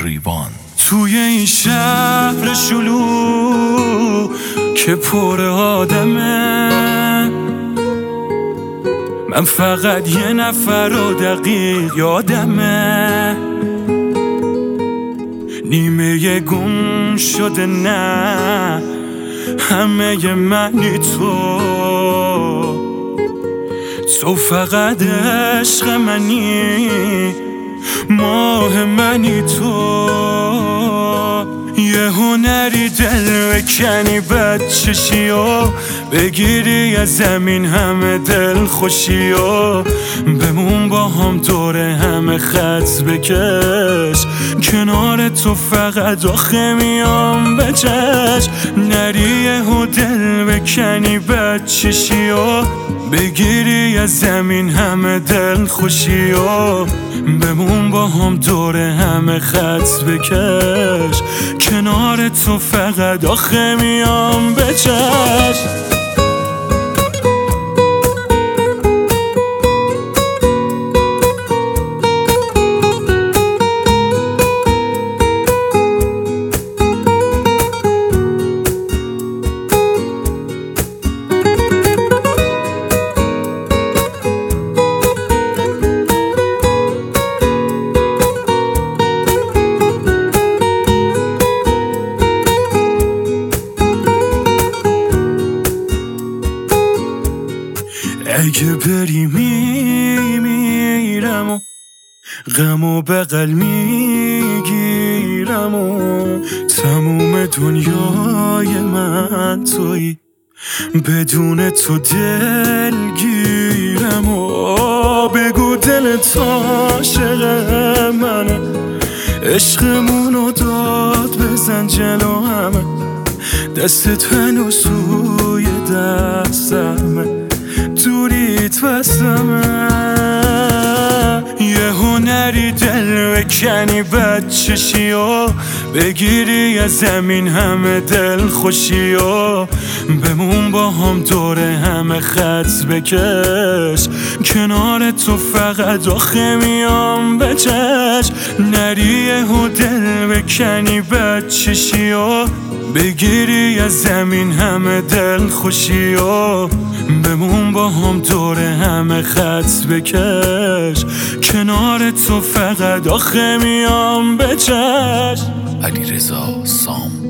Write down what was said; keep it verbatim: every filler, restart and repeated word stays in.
ریوان. توی این شهر شلوغ که پر آدمه، من فقط یه نفر رو دقیق یادمه، نیمه گم شده نه همه منی تو، تو فقط عشق منی، ماه منی تو. یه هنری دل بکنی بچشی و بگیری از زمین همه دل خوشی و بمون با هم دور همه خط بکش، کنار تو فقط آخه میام به چشم. نری یه دل بکنی بچشی و بگیری از زمین همه دل خوشی و بمون با هم دور همه خط بکش، کنار تو فقط آخه میام به چشم. اگه بری میمیرم و غم و بغل میگیرم و تموم دنیای من تویی، بدون تو دلگیرم و بگو دلت عاشق منه، عشقمونو داد بزن جلو همه، دستت هنوز توی دستمه، دوریت واسمه. یه هنری دل بکنی بچشی و بگیری از زمین همه دل خوشی و بمون با هم دور همه خط بکش، کنار تو فقط آخه میام به چشم. نری یه دل بکنی بچشی و بگیری از زمین همه دل خوشی و بمون با هم دور همه خط بکش، کنار تو فقط آخه میام به چشم. علیرضا سام.